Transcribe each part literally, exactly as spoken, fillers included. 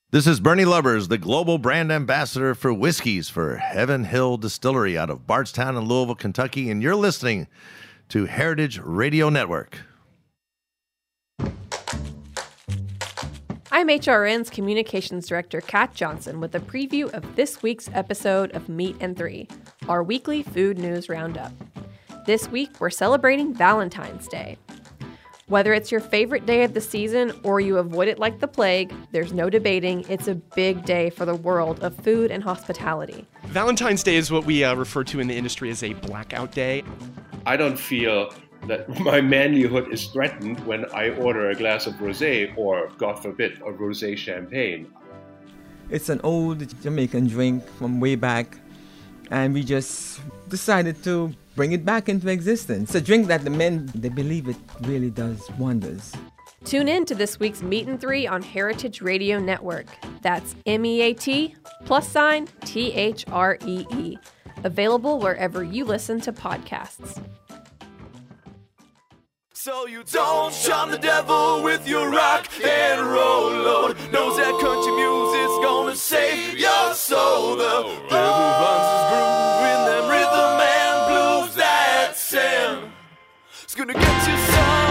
This is Bernie Lubbers, the global brand ambassador for whiskeys for Heaven Hill Distillery out of Bardstown in Louisville, Kentucky, and you're listening to Heritage Radio Network. I'm H R N's Communications Director, Kat Johnson, with a preview of this week's episode of Meat and Three, our weekly food news roundup. This week, we're celebrating Valentine's Day. Whether it's your favorite day of the season or you avoid it like the plague, there's no debating it's a big day for the world of food and hospitality. Valentine's Day is what we uh, refer to in the industry as a blackout day. I don't feel that my manlyhood is threatened when I order a glass of rosé or, God forbid, a rosé champagne. It's an old Jamaican drink from way back, and we just decided to bring it back into existence. It's a drink that the men, they believe it really does wonders. Tune in to this week's Meat and Three on Heritage Radio Network. That's M E A T plus sign T H R E E. Available wherever you listen to podcasts. So you don't shun the devil with your rock and roll load. Knows that country music's gonna save your soul. The devil runs his groove in them rhythm and blues that Sam. It's gonna get you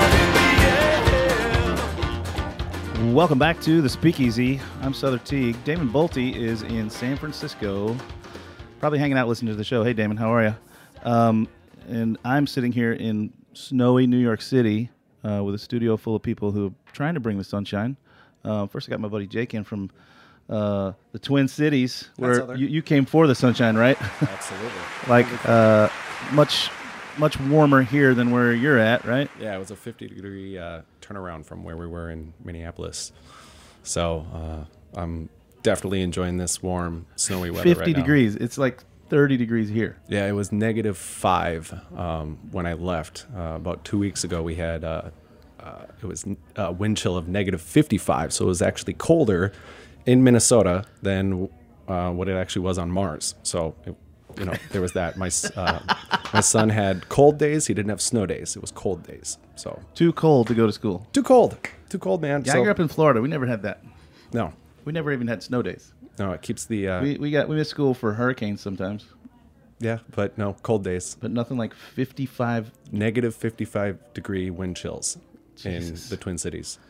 sun in the air. Welcome back to the Speakeasy. I'm Souther Teague. Damon Bolte is in San Francisco, probably hanging out listening to the show. Hey, Damon, how are you? Um, and I'm sitting here in snowy New York City uh, with a studio full of people who are trying to bring the sunshine. Uh, first, I got my buddy Jake in from uh, the Twin Cities, where you, you came for the sunshine, right? Absolutely. Like uh, much, much warmer here than where you're at, right? Yeah, it was a fifty degree uh, turnaround from where we were in Minneapolis. So uh, I'm definitely enjoying this warm, snowy weather fifty right now. degrees. It's like thirty degrees here. Yeah, it was negative five um, when I left. Uh, about two weeks ago, we had uh, uh, it was a wind chill of negative fifty-five, so it was actually colder in Minnesota than uh, what it actually was on Mars. So, it, you know, there was that. My uh, my son had cold days. He didn't have snow days. It was cold days. So Too cold to go to school. too cold, too cold, man. Yeah, so, I grew up in Florida. We never had that. no, We never even had snow days. no, it keeps the uh, We we got we missed school for hurricanes sometimes, yeah, but no, cold days. but nothing like fifty-five. Negative fifty-five degree wind chills Jesus. in the Twin Cities.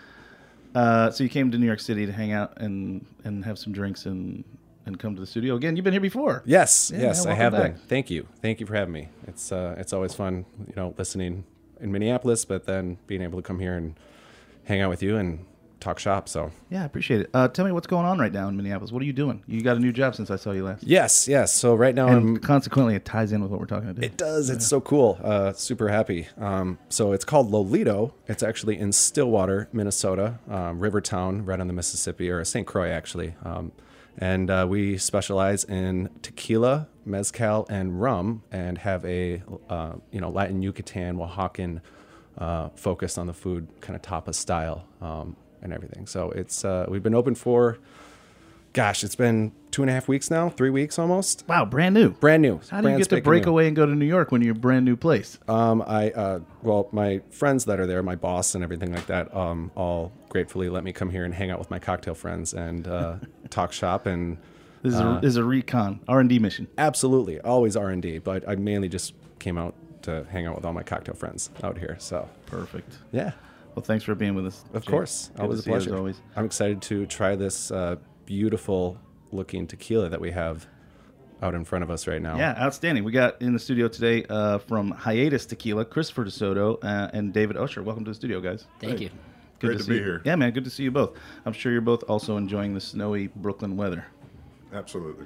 Uh, so you came to New York City to hang out and, and have some drinks and, and come to the studio again. You've been here before. Yes, Yeah, yes, man, I have welcome been. Thank you, thank you for having me. It's uh, it's always fun, you know, listening in Minneapolis, but then being able to come here and hang out with you and talk shop. So Yeah, I appreciate it. Uh, tell me what's going on right now in Minneapolis. What are you doing? You got a new job since I saw you last. yes, yes. So right now And I'm. consequently, it ties in with what we're talking about. It does. It's so cool. Uh, super happy. Um, so it's called Lolito. It's actually in Stillwater, Minnesota, um, Rivertown, right on the Mississippi, or Saint Croix, actually. Um, and uh, we specialize in tequila, mezcal, and rum, and have a uh, you know Latin Yucatan, Oaxacan uh, focus on the food, kind of tapas style, um, and everything. So it's uh, we've been open for, gosh, it's been two and a half weeks now, three weeks almost. Wow, brand new. Brand new. How do you Brand get to spanking break new. away and go to New York when you're a brand new place? Um, I uh, well, my friends that are there, my boss and everything like that, um, all gratefully let me come here and hang out with my cocktail friends and uh, talk shop and This is, uh, a, this is a recon, R and D mission. absolutely always R and D. But I mainly just came out to hang out with all my cocktail friends out here. So Perfect. yeah, Well, thanks for being with us. of Jake. course, Good always to a see you, as pleasure. always. I'm excited to try this uh, beautiful looking tequila that we have out in front of us right now. Yeah, outstanding. We got in the studio today uh, from Hiatus Tequila, Christopher DeSoto uh, and David Usher. Welcome to the studio, guys. Thank you. Good Great to see be you. here. Yeah, man, good to see you both. I'm sure you're both also enjoying the snowy Brooklyn weather. Absolutely.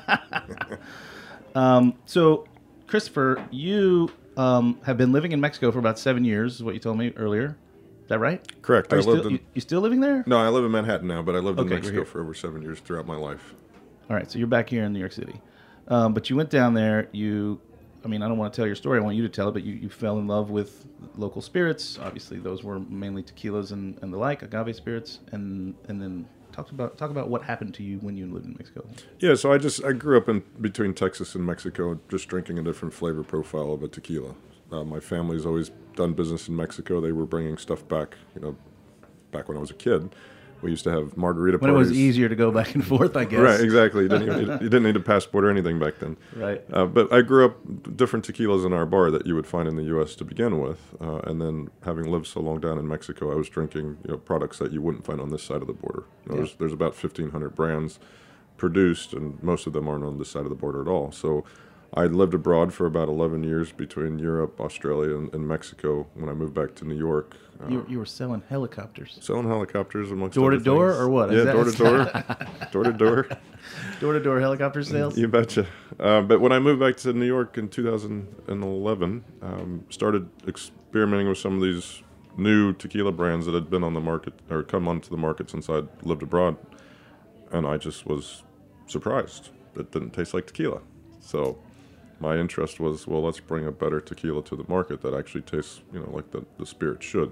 Um, so, Christopher, you um, have been living in Mexico for about seven years, is what you told me earlier. Is that right? Correct. Are I you, lived still, in. you, you still living there? No, I live in Manhattan now, but I lived Okay, in you're Mexico here. for over seven years throughout my life. All right, so you're back here in New York City. Um, but you went down there, you, I mean, I don't want to tell your story, I want you to tell it, but you, you fell in love with local spirits. Obviously, those were mainly tequilas and, and the like, agave spirits, and and then talk about talk about what happened to you when you lived in Mexico. Yeah, so I just I grew up in between Texas and Mexico, just drinking a different flavor profile of a tequila. Uh, my family's always done business in Mexico. They were bringing stuff back, you know, back when I was a kid. We used to have margarita When parties. it was easier to go back and forth, I guess. Right, exactly. You didn't, even, you didn't need a passport or anything back then. Right. Uh, but I grew up different tequilas in our bar that you would find in the U S to begin with. Uh, and then having lived so long down in Mexico, I was drinking you know, products that you wouldn't find on this side of the border. You know, Yeah. there's, there's about fifteen hundred brands produced, and most of them aren't on this side of the border at all. So I lived abroad for about eleven years between Europe, Australia, and, and Mexico when I moved back to New York. Uh, You, you were selling helicopters. selling helicopters amongst Door to other door things. or what? Yeah, Is that- door to door. Door to door. Door to door helicopter sales? You betcha. Uh, but when I moved back to New York in two thousand eleven, um, started experimenting with some of these new tequila brands that had been on the market or come onto the market since I'd lived abroad, and I just was surprised that it didn't taste like tequila. So my interest was, well, let's bring a better tequila to the market that actually tastes, you know, like the, the spirit should.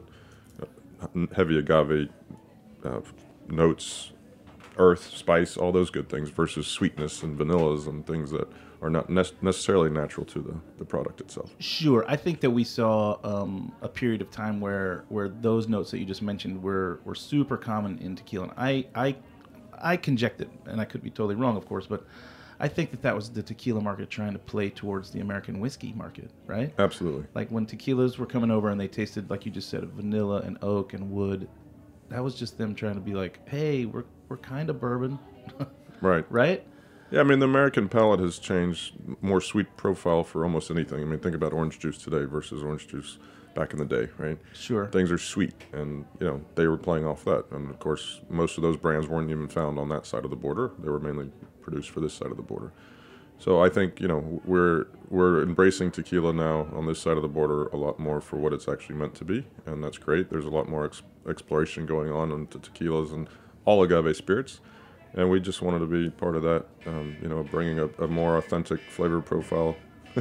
Uh, heavy agave uh, notes, earth, spice, all those good things versus sweetness and vanillas and things that are not ne- necessarily natural to the, the product itself. Sure. I think that we saw um, a period of time where, where those notes that you just mentioned were, were super common in tequila. And I, I, I conjectured, and I could be totally wrong, of course, but I think that that was the tequila market trying to play towards the American whiskey market, right? Absolutely. Like when tequilas were coming over and they tasted, like you just said, vanilla and oak and wood, that was just them trying to be like, hey, we're we're kind of bourbon. Right. Right? Yeah, I mean, the American palate has changed, more sweet profile for almost anything. I mean, think about orange juice today versus orange juice back in the day, right? Sure. Things are sweet, and, you know, they were playing off that. And, of course, most of those brands weren't even found on that side of the border. They were mainly produced for this side of the border. So I think, you know, we're we're embracing tequila now on this side of the border a lot more for what it's actually meant to be, and that's great. There's a lot more ex- exploration going on into tequilas and all agave spirits, and we just wanted to be part of that, um, you know, bringing a, a more authentic flavor profile.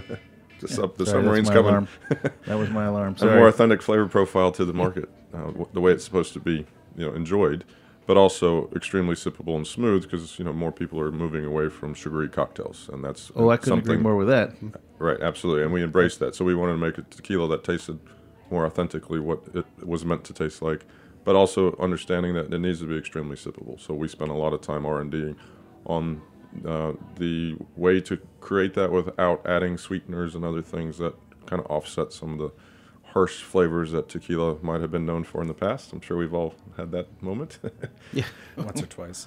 the sub, the Sorry, submarine's that's my coming. alarm. That was my alarm. A Sorry. more authentic flavor profile to the market, uh, w- the way it's supposed to be, you know, enjoyed, but also extremely sippable and smooth because, you know, more people are moving away from sugary cocktails, and that's Oh, I couldn't agree something more with that. Right, absolutely, and we embraced that. So we wanted to make a tequila that tasted more authentically what it was meant to taste like, but also understanding that it needs to be extremely sippable. So we spent a lot of time R and D on uh, the way to create that without adding sweeteners and other things that kind of offset some of the harsh flavors that tequila might have been known for in the past. I'm sure we've all had that moment. Yeah. Once or twice.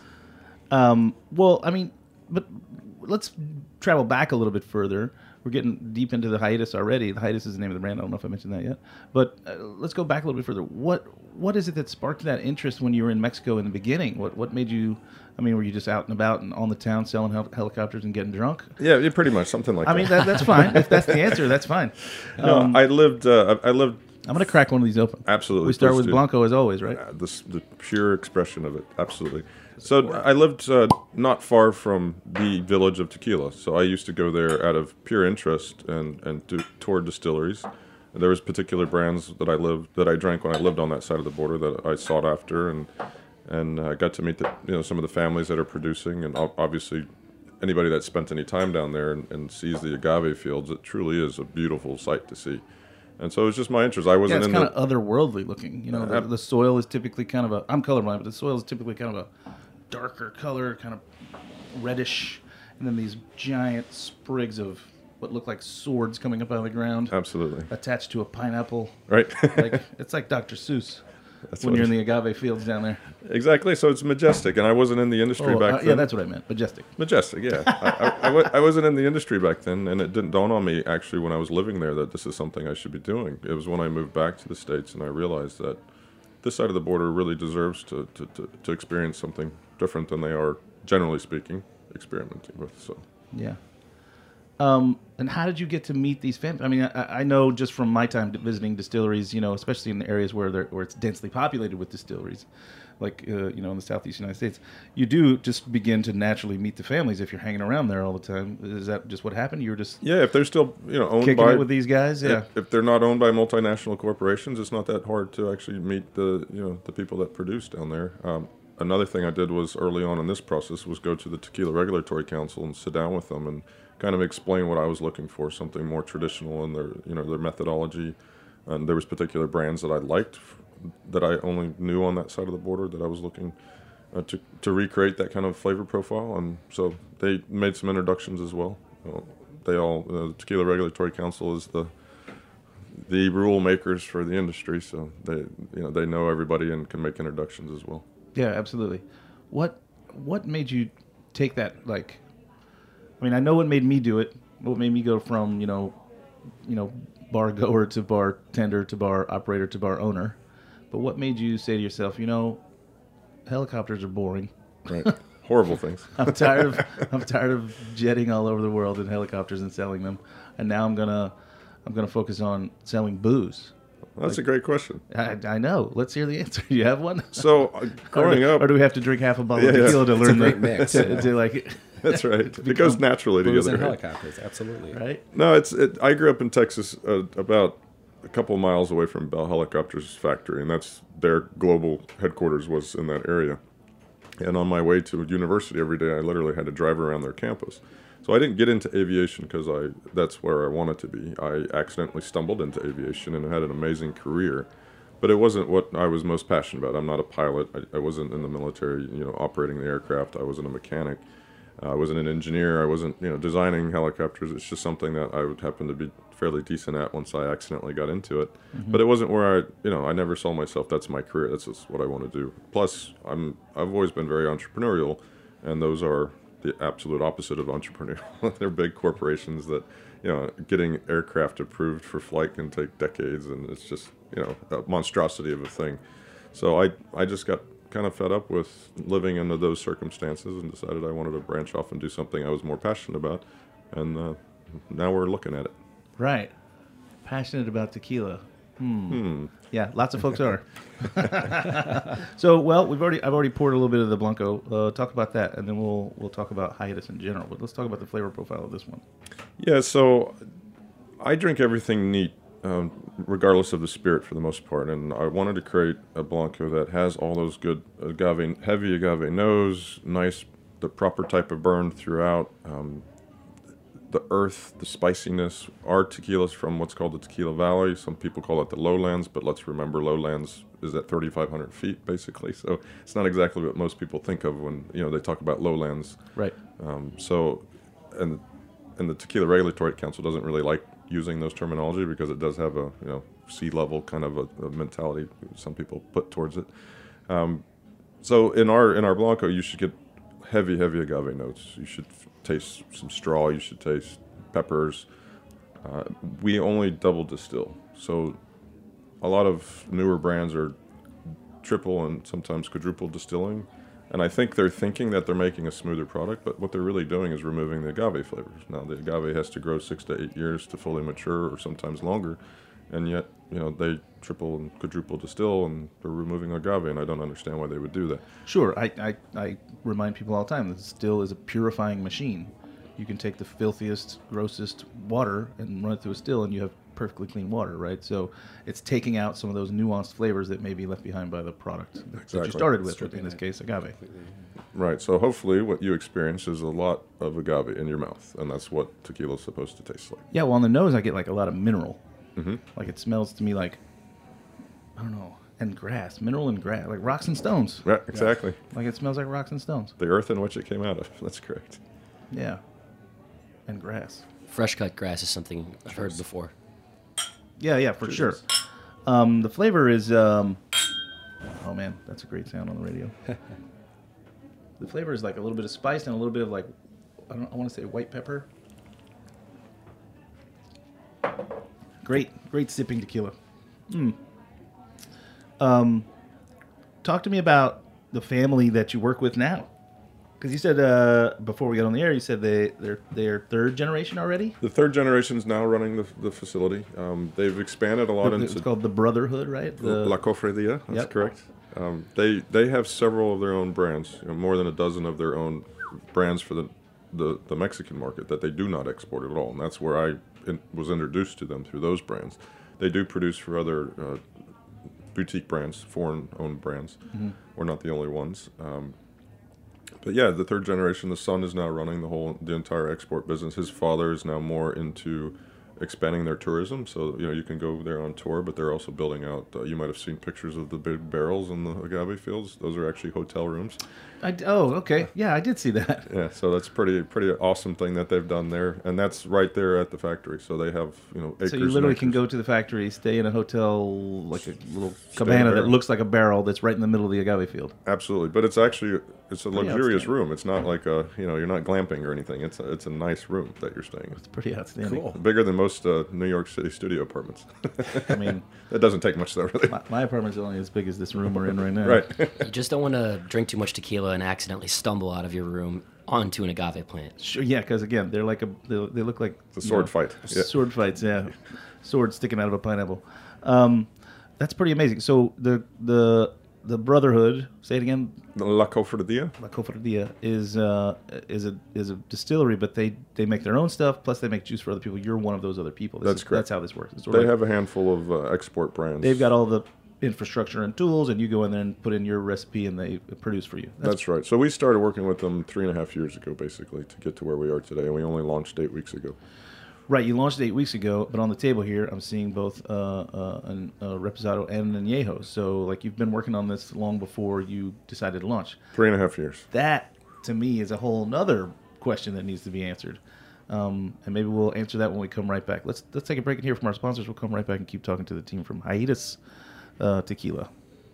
Um, well, I mean, but let's travel back a little bit further. We're getting deep into the hiatus already. The hiatus is the name of the brand. I don't know if I mentioned that yet. But uh, let's go back a little bit further. What What is it that sparked that interest when you were in Mexico in the beginning? What What made you, I mean, were you just out and about and on the town selling hel- helicopters and getting drunk? Yeah, yeah, pretty much something like I that. mean, that, that's fine. If that's the answer, that's fine. No, Um, I lived. Uh, I I lived. I'm going to crack one of these open. Absolutely. We start please with do. Blanco as always, right? Uh, the, the pure expression of it, absolutely. So I lived uh, not far from the village of Tequila, so I used to go there out of pure interest and and to tour distilleries. And there was particular brands that I lived that I drank when I lived on that side of the border that I sought after, and and uh, got to meet the you know some of the families that are producing, and ob- obviously anybody that spent any time down there and, and sees the agave fields, it truly is a beautiful sight to see. And so it was just my interest. I Yeah, wasn't it's in kind the, of otherworldly looking. You know, the, the soil is typically kind of a. I'm colorblind, but the soil is typically kind of a darker color, kind of reddish, and then these giant sprigs of what look like swords coming up out of the ground, absolutely attached to a pineapple. right. Like it's like Doctor Seuss That's when what you're in it- the agave fields down there. Exactly. So it's majestic, and I wasn't in the industry Oh, back uh, then. yeah, that's what I meant. Majestic. Majestic, yeah. I, I, I, wa- I wasn't in the industry back then, and it didn't dawn on me actually when I was living there that this is something I should be doing. It was when I moved back to the States and I realized that this side of the border really deserves to, to, to, to experience something different than they are, generally speaking, experimenting with. So Yeah. Um, and how did you get to meet these families? I mean, I, I know just from my time visiting distilleries, you know, especially in the areas where they're, where it's densely populated with distilleries, like uh, you know, in the Southeast United States, you do just begin to naturally meet the families if you're hanging around there all the time. Is that just what happened? You were just yeah, if they're still you know owned kicking by it with these guys, yeah. if, if they're not owned by multinational corporations, it's not that hard to actually meet the you know the people that produce down there. Um, another thing I did was early on in this process was go to the Tequila Regulatory Council and sit down with them and kind of explain what I was looking for, something more traditional in their you know their methodology. And there was particular brands that I liked that I only knew on that side of the border that I was looking uh, to to recreate that kind of flavor profile, and so they made some introductions as well. Uh, they all uh, the Tequila Regulatory Council is the the rule makers for the industry, so they you know they know everybody and can make introductions as well. Yeah, absolutely. What what made you take that? Like, I mean, I know what made me do it. What made me go from you know, you know, bar goer to bartender to bar operator to bar owner. But what made you say to yourself, you know, helicopters are boring. Right. Horrible things. I'm tired of I'm tired of jetting all over the world in helicopters and selling them, and now I'm gonna I'm gonna focus on selling booze. That's Like, a great question. I, I know. Let's hear the answer. Do you have one? So uh, growing or do, up, or do we have to drink half a bottle Yeah, of yeah. tequila to It's a learn great the mix, to, yeah. to like? that's right. to It goes become naturally Booze together. and right? helicopters, absolutely. Right. No, it's. It, I grew up in Texas, uh, about a couple of miles away from Bell Helicopters factory, and that's their global headquarters was in that area. And on my way to university every day, I literally had to drive around their campus. So I didn't get into aviation because I that's where I wanted to be. I accidentally stumbled into aviation and had an amazing career, but it wasn't what I was most passionate about. I'm not a pilot. I, I wasn't in the military, you know, operating the aircraft. I wasn't a mechanic. Uh, I wasn't an engineer. I wasn't, you know, designing helicopters. It's just something that I would happen to be fairly decent at once I accidentally got into it. Mm-hmm. But it wasn't where I, you know, I never saw myself. That's my career. That's just what I want to do. Plus, I'm, I've always been very entrepreneurial, and those are the absolute opposite of entrepreneurial. They're big corporations that, you know, getting aircraft approved for flight can take decades, and it's just, you know, a monstrosity of a thing. So I, I just got kind of fed up with living under those circumstances and decided I wanted to branch off and do something I was more passionate about, and uh, now we're looking at it. Right. Passionate about tequila. Hmm. Hmm. Yeah, lots of folks are. So, well, we've already I've already poured a little bit of the Blanco. Uh, talk about that, and then we'll we'll talk about hiatus in general. But let's talk about the flavor profile of this one. Yeah, so I drink everything neat, um, regardless of the spirit for the most part. And I wanted to create a Blanco that has all those good agave, heavy agave nose, nice, the proper type of burn throughout, um, the earth, the spiciness. Our tequila's from what's called the Tequila Valley. Some people call it the lowlands, but let's remember lowlands is at thirty-five hundred feet, basically. So it's not exactly what most people think of when, you know, they talk about lowlands. Right. Um, so, and and the Tequila Regulatory Council doesn't really like using those terminology because it does have a, you know, sea level kind of a, a mentality some people put towards it. Um, so in our in our Blanco, you should get heavy, heavy agave notes. You should f- taste some straw. You should taste peppers. Uh, we only double distill, so a lot of newer brands are triple and sometimes quadruple distilling. And I think they're thinking that they're making a smoother product, but what they're really doing is removing the agave flavors. Now, the agave has to grow six to eight years to fully mature, or sometimes longer, and yet, you know, they triple and quadruple distill, and they're removing agave, and I don't understand why they would do that. Sure. I, I, I remind people all the time that still is a purifying machine. You can take the filthiest, grossest water and run it through a still, and you have perfectly clean water, right? So it's taking out some of those nuanced flavors that may be left behind by the product that you Exactly. started with, in this case, agave. Right, so hopefully what you experience is a lot of agave in your mouth, and that's what tequila is supposed to taste like. Yeah, well, on the nose, I get like a lot of mineral. Mm-hmm. Like it smells to me like, I don't know, and grass, mineral and grass, like rocks and stones. Right, exactly. Like it smells like rocks and stones. The earth in which it came out of, that's correct. Yeah. And grass. Fresh cut grass is something I've heard before. Yeah, yeah, for sure. Um, the flavor is, um, oh man, that's a great sound on the radio. The flavor is like a little bit of spice and a little bit of like, I don't, I want to say white pepper. Great, great sipping tequila. Mm. Um, talk to me about the family that you work with now. Because you said uh, before we got on the air, you said they they're they're third generation already. The third generation is now running the, the facility. Um, they've expanded a lot It's into called the Brotherhood, right? The, La Cofredia. That's Yep. correct. Um, they they have several of their own brands, you know, more than a dozen of their own brands for the, the, the Mexican market that they do not export at all, and that's where I in, was introduced to them through those brands. They do produce for other uh, boutique brands, foreign-owned brands. Mhm. We're not the only ones. Um, But yeah, the third generation, the son is now running the whole, the entire export business. His father is now more into expanding their tourism. So, you know, you can go there on tour, but they're also building out, uh, you might have seen pictures of the big barrels in the agave fields. Those are actually hotel rooms. I, oh, okay. Yeah, I did see that. Yeah, so that's pretty pretty awesome thing that they've done there. And that's right there at the factory. So they have, you know, acres So you literally and can acres. go to the factory, stay in a hotel, like a little Stay in a cabana that barrel. looks like a barrel that's right in the middle of the agave field. Absolutely, but it's actually it's a Pretty luxurious outstanding. room. It's not like a you know you're not glamping or anything. It's a, it's a nice room that you're staying in. It's pretty outstanding. Cool. Bigger than most uh, New York City studio apartments. I mean, that doesn't take much though, really. My, my apartment's only as big as this room we're in right now. Right. You just don't want to drink too much tequila and accidentally stumble out of your room onto an agave plant. Sure, yeah, because again, they're like a they, they look like It's a you sword know, fight. Yeah. Sword fights, yeah. Sword sticking out of a pineapple. Um, that's pretty amazing. So the the the Brotherhood, say it again. La Cofradía. La Cofradía is uh, is a is a distillery, but they, they make their own stuff. Plus, they make juice for other people. You're one of those other people. This That's is, correct. That's how this works. It's sort They of like- have a handful of uh, export brands. They've got all the infrastructure and tools, and you go in there and put in your recipe, and they produce for you. That's, right. So we started working with them three and a half years ago, basically, to get to where we are today, and we only launched eight weeks ago. Right, you launched eight weeks ago, but on the table here, I'm seeing both uh, uh, an, a Reposado and an Añejo. So, like, you've been working on this long before you decided to launch. Three and a half years. That, to me, is a whole nother question that needs to be answered. Um, and maybe we'll answer that when we come right back. Let's let's take a break and hear from our sponsors. We'll come right back and keep talking to the team from Hiatus uh, Tequila.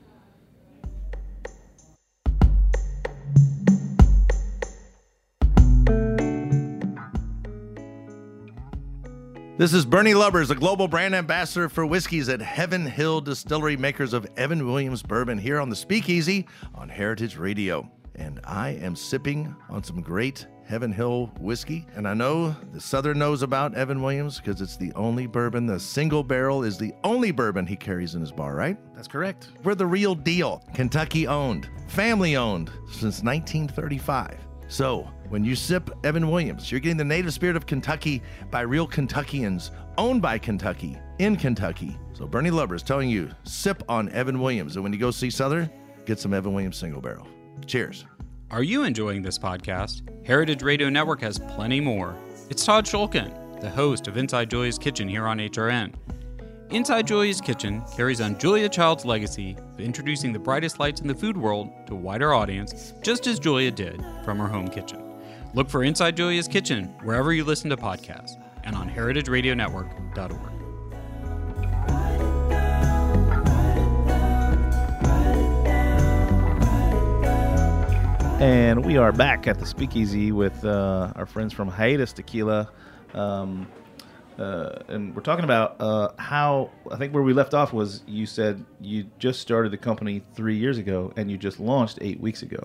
This is Bernie Lubbers, the global brand ambassador for whiskeys at Heaven Hill Distillery, makers of Evan Williams Bourbon, here on the Speakeasy on Heritage Radio. And I am sipping on some great Heaven Hill whiskey. And I know the Southern knows about Evan Williams because it's the only bourbon, the single barrel is the only bourbon he carries in his bar, right? That's correct. We're the real deal. Kentucky owned, family owned since nineteen thirty-five. So, when you sip Evan Williams, you're getting the native spirit of Kentucky by real Kentuckians, owned by Kentucky, in Kentucky. So Bernie Lubbers is telling you, sip on Evan Williams. And when you go see Southern, get some Evan Williams single barrel. Cheers. Are you enjoying this podcast? Heritage Radio Network has plenty more. It's Todd Shulkin, the host of Inside Julia's Kitchen here on H R N. Inside Julia's Kitchen carries on Julia Child's legacy of introducing the brightest lights in the food world to a wider audience, just as Julia did from her home kitchen. Look for Inside Julia's Kitchen wherever you listen to podcasts and on heritage radio network dot org. And we are back at the Speakeasy with uh, our friends from Hiatus Tequila. Um, uh, and we're talking about uh, how, I think where we left off was you said you just started the company three years ago and you just launched eight weeks ago.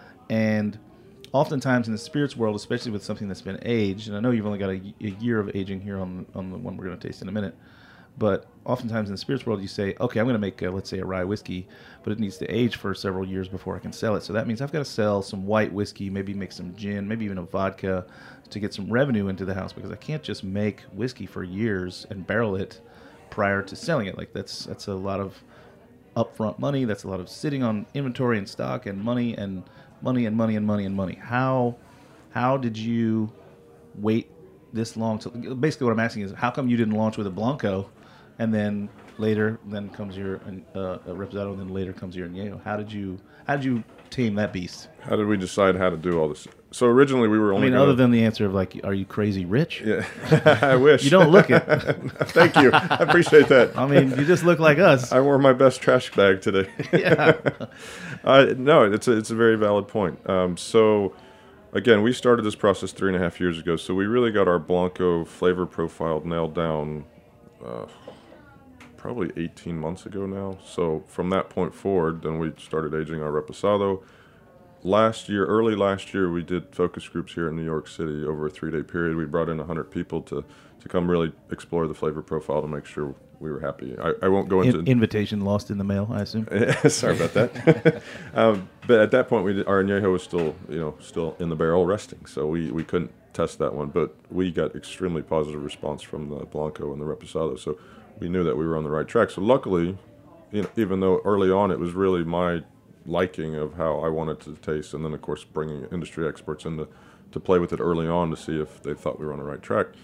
And oftentimes in the spirits world, especially with something that's been aged, and I know you've only got a, a year of aging here on, on the one we're going to taste in a minute, but oftentimes in the spirits world, you say, okay, I'm going to make, a, let's say, a rye whiskey, but it needs to age for several years before I can sell it. So that means I've got to sell some white whiskey, maybe make some gin, maybe even a vodka to get some revenue into the house, because I can't just make whiskey for years and barrel it prior to selling it. Like that's that's a lot of upfront money. That's a lot of sitting on inventory and stock and money and money and money and money and money. How how did you wait this long? To, basically, what I'm asking is, how come you didn't launch with a Blanco, and then later then comes your uh, a Reposado, and then later comes your Añejo? How did you how did you tame that beast? How did we decide how to do all this? So originally we were I only mean, gonna, other than the answer of like, are you crazy rich? Yeah, I wish. You don't look it. Thank you. I appreciate that. I mean, you just look like us. I wore my best trash bag today. Yeah. uh, no, it's a, it's a very valid point. Um, so, again, we started this process three and a half years ago. So we really got our Blanco flavor profile nailed down uh, probably eighteen months ago now. So from that point forward, then we started aging our Reposado. Last year, early last year, we did focus groups here in New York City over a three-day period. We brought in one hundred people to, to come really explore the flavor profile to make sure we were happy. I, I won't go into... In, invitation lost in the mail, I assume. Sorry about that. um, but at that point, we did, our Añejo was still, you know, still in the barrel resting, so we, we couldn't test that one. But we got extremely positive response from the Blanco and the Reposado, so we knew that we were on the right track. So luckily, you know, even though early on it was really my liking of how I wanted to taste, and then of course bringing industry experts in to, to play with it early on to see if they thought we were on the right track.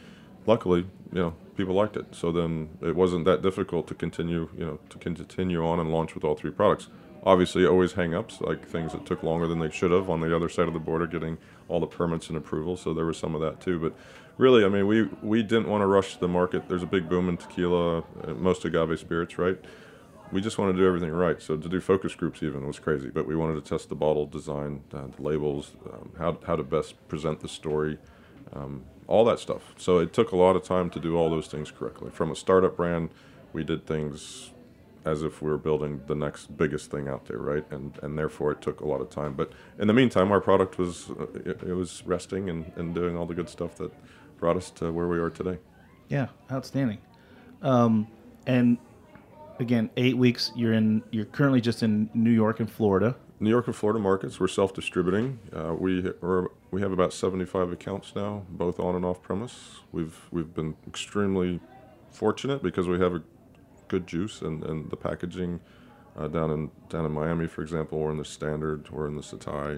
luckily, you know, people liked it. So then it wasn't that difficult to continue, you know, to continue on and launch with all three products. Obviously, always hang-ups, like things that took longer than they should have on the other side of the border, getting all the permits and approvals. So there was some of that too. But really, I mean, we, we didn't want to rush the market. There's a big boom in tequila, uh, most agave spirits, right? We just wanted to do everything right. So to do focus groups even was crazy. But we wanted to test the bottle design, uh, the labels, um, how, how to best present the story, um, all that stuff. So it took a lot of time to do all those things correctly. From a startup brand, we did things as if we were building the next biggest thing out there, right? And and therefore it took a lot of time. But in the meantime, our product was uh, it, it was resting and, and doing all the good stuff that brought us to where we are today. Yeah, outstanding. Um, and again, eight weeks. You're in. You're currently just in New York and Florida. New York and Florida markets. We're self-distributing. Uh, we we're, we have about seventy-five accounts now, both on and off premise. We've we've been extremely fortunate because we have a good juice and, and the packaging uh, down in down in Miami, for example, we're in the Standard, we're in the Setai,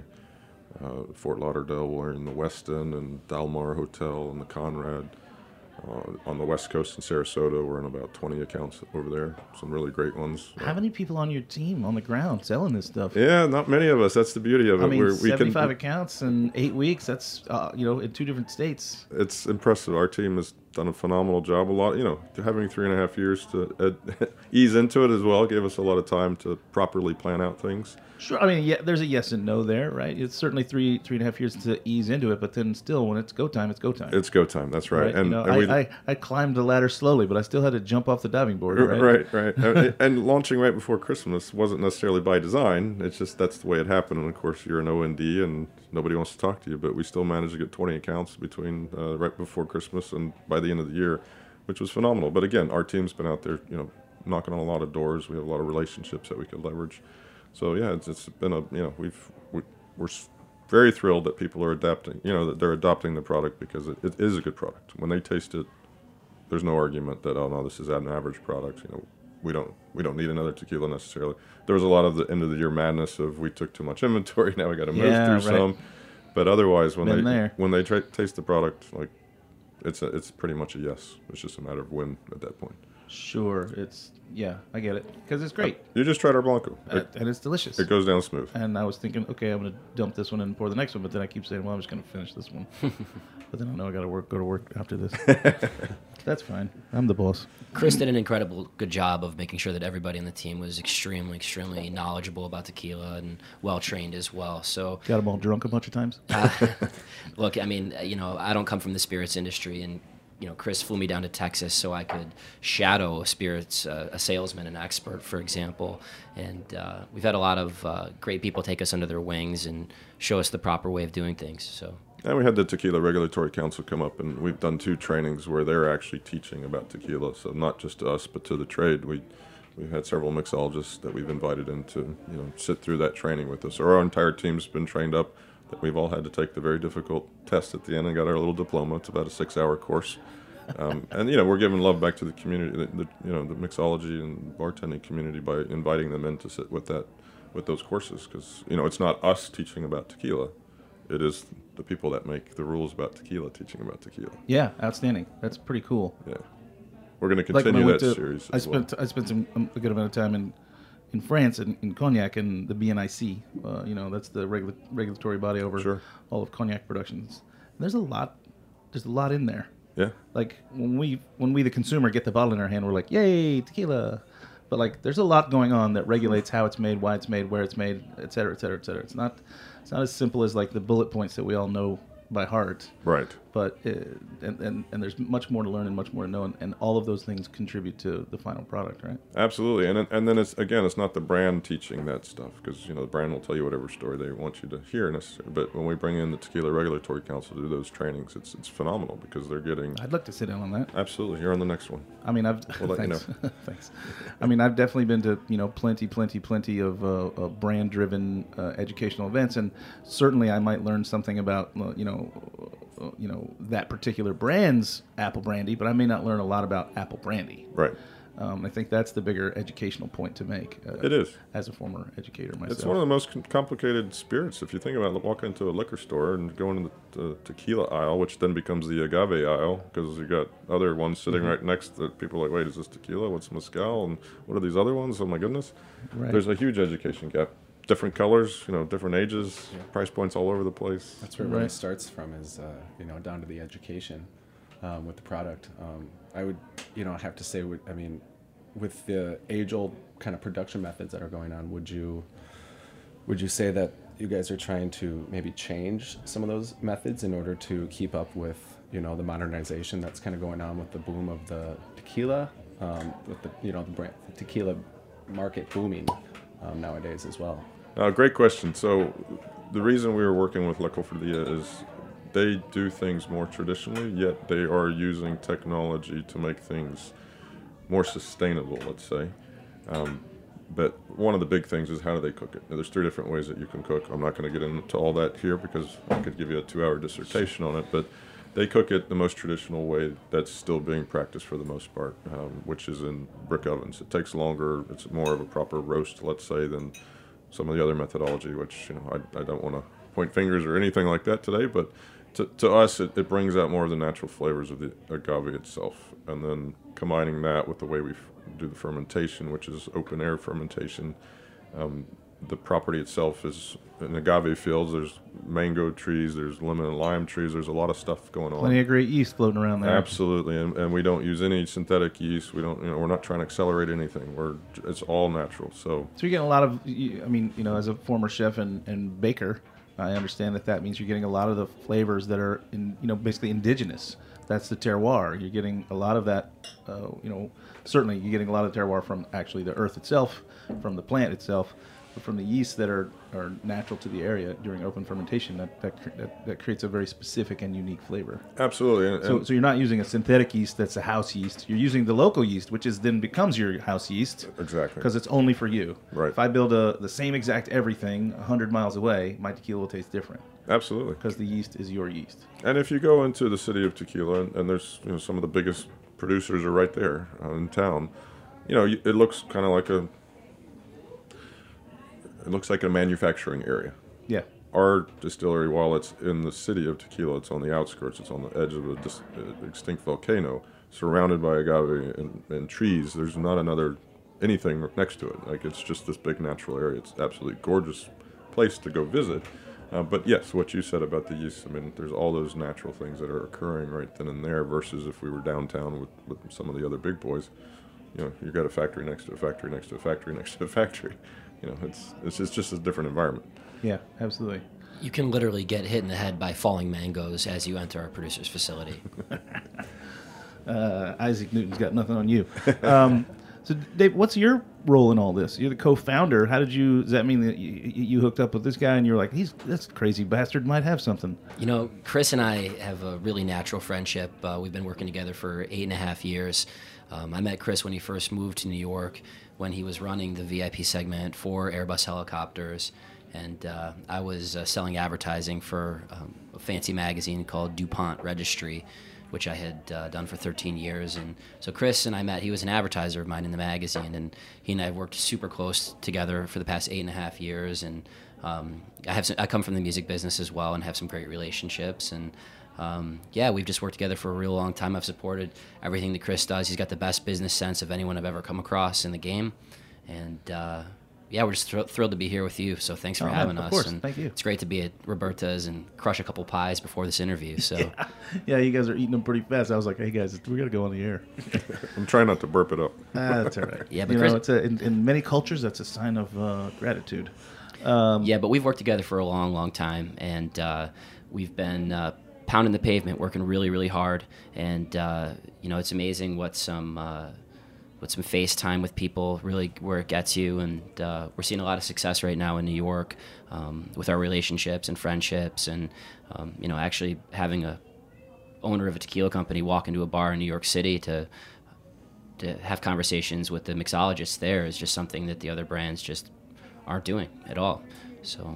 uh, Fort Lauderdale, we're in the Westin and Dalmar Hotel and the Conrad. Uh, on the West Coast in Sarasota, we're in about twenty accounts over there. Some really great ones. How many people on your team on the ground selling this stuff? Yeah, not many of us. That's the beauty of it. I mean, We're, we seventy-five can, accounts in eight weeks. That's uh, you know, in two different states. It's impressive. Our team has done a phenomenal job. A lot, you know, having three and a half years to uh, ease into it as well gave us a lot of time to properly plan out things. Sure. I mean, yeah, there's a yes and no there, right? It's certainly three three and a half years to ease into it, but then still, when it's go time, it's go time. It's go time. That's right. right? And, you know, and I, we, I, I climbed the ladder slowly, but I still had to jump off the diving board. Right, right. right. and, and launching right before Christmas wasn't necessarily by design. It's just that's the way it happened. And of course, you're an O N D, and nobody wants to talk to you. But we still managed to get twenty accounts between uh, right before Christmas and by the end of the year, which was phenomenal. But again, our team's been out there, you know, knocking on a lot of doors. We have a lot of relationships that we could leverage. So yeah, it's, it's been a you know we've we, we're very thrilled that people are adapting. You know that they're adopting the product because it, it is a good product. When they taste it, there's no argument that oh no, this is an average product. You know, we don't we don't need another tequila necessarily. There was a lot of the end of the year madness of we took too much inventory. Now we got to move yeah, through right. some. But otherwise, when Been they there. when they tra- taste the product, like it's a, it's pretty much a yes. It's just a matter of when at that point. Sure, it's yeah, I get it because it's great. You just tried our Blanco, Uh, it, and it's delicious. it goes down smooth. And I was thinking, okay, I'm going to dump this one and pour the next one, but then I keep saying, well, I'm just going to finish this one. But then I know I got to work, go to work after this. That's fine. I'm the boss. Chris did an incredible good job of making sure that everybody on the team was extremely, extremely knowledgeable about tequila and well trained as well. So Got them all drunk a bunch of times. uh, look, I mean, you know, I don't come from the spirits industry, and you know, Chris flew me down to Texas so I could shadow a spirits, uh, a salesman, an expert, for example. And uh, we've had a lot of uh, great people take us under their wings and show us the proper way of doing things. So. And we had the Tequila Regulatory Council come up, and we've done two trainings where they're actually teaching about tequila. So not just to us, but to the trade. We we've had several mixologists that we've invited in to you know sit through that training with us. Our entire team's been trained up. That we've all had to take the very difficult test at the end and got our little diploma. It's about a six-hour course, um, and you know we're giving love back to the community, the, the, you know the mixology and bartending community by inviting them in to sit with that, with those courses, because you know it's not us teaching about tequila, it is the people that make the rules about tequila teaching about tequila. Yeah, outstanding. That's pretty cool. Yeah, we're going to Like when I continue went that to- series. I as well. spent I spent some um, a good amount of time in in France in, in Cognac and the B N I C. Uh, you know, that's the regula- regulatory body over Sure. all of Cognac productions. And there's a lot. There's a lot in there. Yeah. Like when we when we the consumer get the bottle in our hand, we're like, yay, tequila. But like, there's a lot going on that regulates how it's made, why it's made, where it's made, et cetera, et cetera, et cetera. It's not it's not as simple as like the bullet points that we all know by heart. Right. But uh, and, and and there's much more to learn and much more to know, and, and all of those things contribute to the final product, right? Absolutely, and then- and then it's again, it's not the brand teaching that stuff, because you know the brand will tell you whatever story they want you to hear necessarily. But when we bring in the Tequila Regulatory Council to do those trainings, it's it's phenomenal because they're getting. I'd like to sit in on that. Absolutely, you're on the next one. I mean, I've We'll let you thanks. thanks. I mean, I've definitely been to you know plenty, plenty, plenty of uh, uh, brand-driven uh, educational events, and certainly I might learn something about uh, you know uh, you know that particular brand's apple brandy, but I may not learn a lot about apple brandy. Right. Um, I think that's the bigger educational point to make. Uh, It is. As a former educator myself. It's one of the most com- complicated spirits. If you think about it, walking into a liquor store and going into the, the tequila aisle, which then becomes the agave aisle, because you got other ones sitting Mhm. right next that people are like, wait, is this tequila? What's mezcal? And what are these other ones? Oh my goodness. Right. There's a huge education gap. Different colors, you know, different ages, price points all over the place. That's where it really starts from, is, uh, you know, down to the education um, with the product. Um, I would, you know, have to say, I mean, with the age-old kind of production methods that are going on, would you would you say that you guys are trying to maybe change some of those methods in order to keep up with, you know, the modernization that's kind of going on with the boom of the tequila, um, with the, you know, the brand, the tequila market booming um, nowadays as well? Uh, great question. So the reason we were working with La Cofradia is they do things more traditionally, yet they are using technology to make things more sustainable, let's say. Um, but one of the big things is how do they cook it? Now, there's three different ways that you can cook. I'm not going to get into all that here because I could give you a two-hour dissertation on it, but they cook it the most traditional way that's still being practiced for the most part, um, which is in brick ovens. It takes longer. It's more of a proper roast, let's say, than some of the other methodology, which, you know, I, I don't want to point fingers or anything like that today, but to, to us, it, it brings out more of the natural flavors of the agave itself. And then combining that with the way we f- do the fermentation, which is open air fermentation, um, the property itself is, in agave fields, there's mango trees, there's lemon and lime trees, there's a lot of stuff going on. Plenty of great yeast floating around there. Absolutely, and, and we don't use any synthetic yeast. We don't, you know, we're not trying to accelerate anything. We're, it's all natural. So, So you're getting a lot of, you- I mean, you know, as a former chef and, and baker, I understand that that means you're getting a lot of the flavors that are, in, you know, basically indigenous. That's the terroir. You're getting a lot of that, uh, you know, certainly you're getting a lot of terroir from actually the earth itself, from the plant itself, but from the yeasts that are, are natural to the area during open fermentation. That that, cr- that that creates a very specific and unique flavor. absolutely. And, So, and so you're not using a synthetic yeast that's a house yeast. You're using the local yeast, which is then becomes your house yeast. Exactly. Because it's only for you. Right. If I build a the same exact everything one hundred miles away, my tequila will taste different. Absolutely. Because the yeast is your yeast. And if you go into the city of tequila, and, and there's, you know, some of the biggest producers are right there uh, in town, you know, y- it looks kind of like a, it looks like a manufacturing area. Yeah. Our distillery, while it's in the city of tequila, it's on the outskirts. It's on the edge of a dis- uh, extinct volcano, surrounded by agave and, and trees. There's not another anything next to it. Like, it's just this big natural area. It's absolutely gorgeous place to go visit. Uh, but yes, what you said about the yeast, I mean, there's all those natural things that are occurring right then and there versus if we were downtown with, with some of the other big boys. You know, you got a factory next to a factory next to a factory next to a factory. You know, it's it's just, just a different environment. Yeah, absolutely. You can literally get hit in the head by falling mangoes as you enter our producer's facility. Uh, Isaac Newton's got nothing on you. Um, so, Dave, what's your role in all this? You're the co-founder. How did you? Does that mean that you, you hooked up with this guy and you're like, he's this crazy bastard might have something? You know, Chris and I have a really natural friendship. Uh, we've been working together for eight and a half years. Um, I met Chris when he first moved to New York, when he was running the V I P segment for Airbus helicopters. And uh, I was uh, selling advertising for um, a fancy magazine called DuPont Registry, which I had uh, done for thirteen years. And so Chris and I met. He was an advertiser of mine in the magazine, and he and I have worked super close together for the past eight and a half years. And um, I have some, I come from the music business as well and have some great relationships. And um, yeah, we've just worked together for a real long time. I've supported everything that Chris does. He's got the best business sense of anyone I've ever come across in the game. And uh, yeah, we're just thr- thrilled to be here with you. So thanks for Oh, having of us. course. And Thank you. It's great to be at Roberta's and crush a couple pies before this interview. So Yeah. Yeah, you guys are eating them pretty fast. I was like, hey guys, we got to go on the air. I'm trying not to burp it up. Ah, that's all right. Yeah, but you Chris- know, it's a, in, in many cultures, that's a sign of uh, gratitude. Um, yeah, but we've worked together for a long, long time, and uh, we've been uh, pounding the pavement, working really, really hard. And uh, you know, it's amazing what some uh, what some FaceTime with people really where it gets you. And uh, we're seeing a lot of success right now in New York um, with our relationships and friendships, and um, you know, actually having a owner of a tequila company walk into a bar in New York City to to have conversations with the mixologists there is just something that the other brands just aren't doing at all. So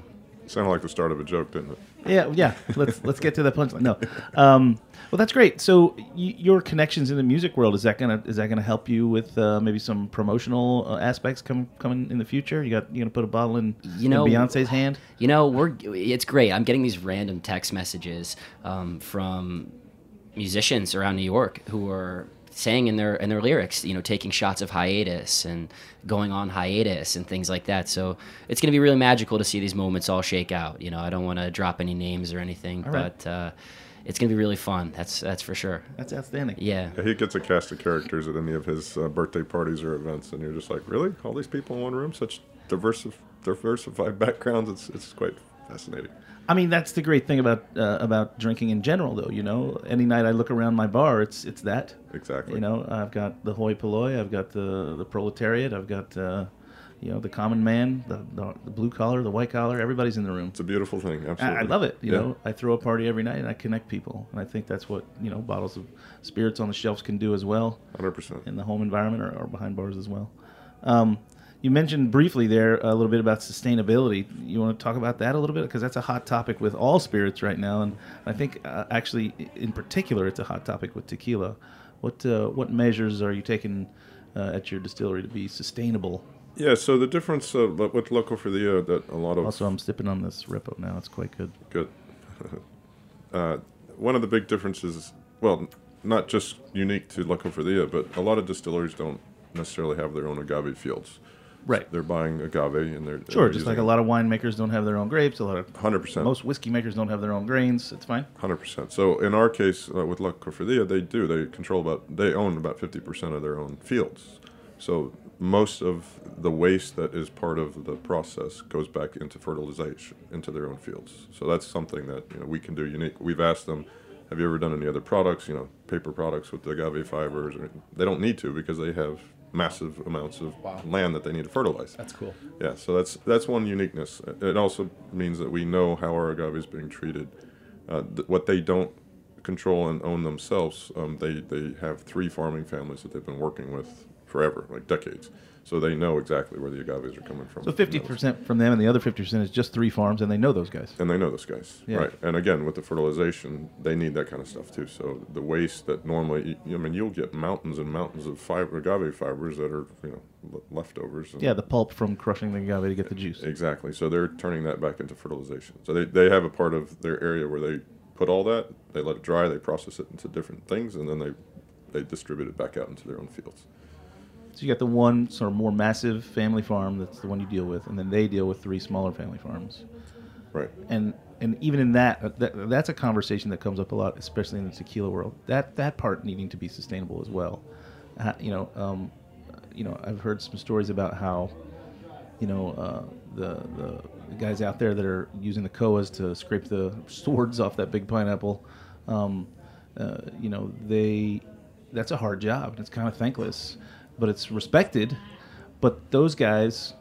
Sounded like the start of a joke, didn't it? Yeah, yeah. Let's let's get to the punchline. No, um, well, that's great. So, y- your connections in the music world, is that gonna is that gonna help you with uh, maybe some promotional uh, aspects coming coming in the future? You got you gonna put a bottle in, You know, in Beyonce's hand? You know, we're it's great. I'm getting these random text messages um, from musicians around New York who are saying in their in their lyrics, you know, taking shots of hiatus and going on hiatus and things like that. So it's going to be really magical to see these moments all shake out. You know, I don't want to drop any names or anything, All right. but uh, it's going to be really fun. That's that's for sure. That's outstanding. Yeah. Yeah, he gets a cast of characters at any of his uh, birthday parties or events, and you're just like, really? All these people in one room? Such diversi- diversified backgrounds? It's it's quite fascinating. I mean, that's the great thing about uh, about drinking in general, though. You know, any night I look around my bar, it's it's that. Exactly. You know, I've got the hoi polloi, I've got the the proletariat, I've got uh, you know the common man, the, the the blue collar, the white collar. Everybody's in the room. It's a beautiful thing. I, Absolutely. I love it. You Yeah. know, I throw a party every night and I connect people, and I think that's what you know bottles of spirits on the shelves can do as well. one hundred percent. In the home environment or, or behind bars as well. Um, You mentioned briefly there a little bit about sustainability. You want to talk about that a little bit? Because that's a hot topic with all spirits right now. And I think uh, actually, in particular, it's a hot topic with tequila. What uh, what measures are you taking uh, at your distillery to be sustainable? Yeah, so the difference uh, lo- with Loco Fridilla that a lot of... Also, I'm sipping on this Repo now. It's quite good. Good. uh, one of the big differences, well, not just unique to Loco Fridilla, but a lot of distilleries don't necessarily have their own agave fields. Right. They're buying agave and they're... Sure, they're just like using a lot of winemakers don't have their own grapes. A lot of one hundred percent. Most whiskey makers don't have their own grains. It's fine. one hundred percent. So in our case, uh, with Loco Fridilla, they do. They control about, they own about fifty percent of their own fields. So most of the waste that is part of the process goes back into fertilization, into their own fields. So that's something that you know we can do unique. We've asked them, have you ever done any other products, you know, paper products with the agave fibers? Or, they don't need to because they have massive amounts of Wow. land that they need to fertilize. That's cool. Yeah, so that's that's one uniqueness. It also means that we know how our agave is being treated. Uh, th- what they don't control and own themselves, um, they, they have three farming families that they've been working with forever, like decades. So they know exactly where the agaves are coming from. So fifty percent from them, and the other fifty percent is just three farms, and they know those guys. And they know those guys, Yeah. right? And again, with the fertilization, they need that kind of stuff too. So the waste that normally, I mean, you'll get mountains and mountains of fiber, agave fibers that are, you know, le- leftovers. And Yeah, the pulp from crushing the agave to get the juice. Exactly. So they're turning that back into fertilization. So they, they have a part of their area where they put all that, they let it dry, they process it into different things, and then they they distribute it back out into their own fields. So you got the one sort of more massive family farm that's the one you deal with, and then they deal with three smaller family farms. Right. And and even in that, uh, that that's a conversation that comes up a lot, especially in the tequila world. That that part needing to be sustainable as well. Uh, you know, um, you know, I've heard some stories about how, you know, uh, the, the the guys out there that are using the C O As to scrape the swords off that big pineapple. Um, uh, you know, they that's a hard job. It's kind of thankless, but it's respected. But those guys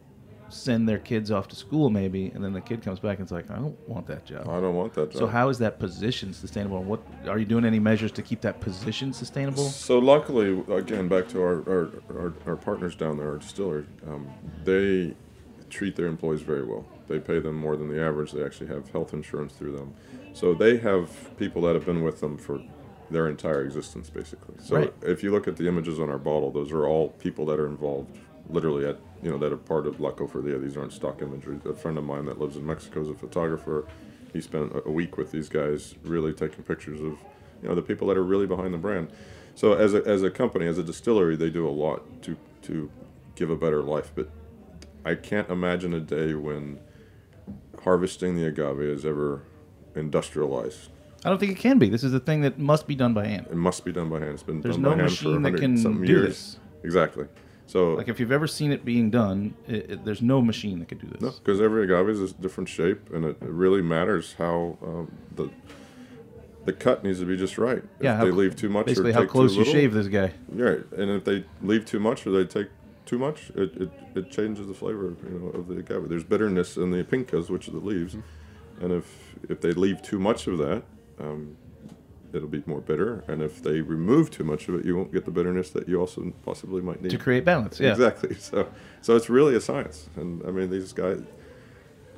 send their kids off to school maybe, and then the kid comes back and it's like, I don't want that job. I don't want that job. So how is that position sustainable? And what are you doing any measures to keep that position sustainable? So luckily, again, back to our, our, our, our partners down there, our distillery, um, they treat their employees very well. They pay them more than the average. They actually have health insurance through them. So they have people that have been with them for their entire existence, basically. So Right. if you look at the images on our bottle, those are all people that are involved, literally at, you know, that are part of Loco Fridilla. These aren't stock imagery. A friend of mine that lives in Mexico is a photographer. He spent a- a week with these guys, really taking pictures of, you know, the people that are really behind the brand. So as a as a company, as a distillery, they do a lot to to give a better life. But I can't imagine a day when harvesting the agave is ever industrialized. I don't think it can be. This is a thing that must be done by hand. It must be done by hand. It's been There's done no by hand machine for that can something do years. this. Exactly. So Like if you've ever seen it being done, it, it, there's no machine that can do this. no, because every agave is a different shape, and it, it really matters how um, the the cut needs to be just right. If Yeah, how they cl- leave too much, basically or how take close too you little, shave this guy. Right, and if they leave too much or they take too much, it, it, it changes the flavor, you know, of the agave. There's bitterness in the pincas, which are the leaves, and if if they leave too much of that, um, it'll be more bitter. And if they remove too much of it, you won't get the bitterness that you also possibly might need To create balance, yeah. Exactly. So so it's really a science, and I mean these guys.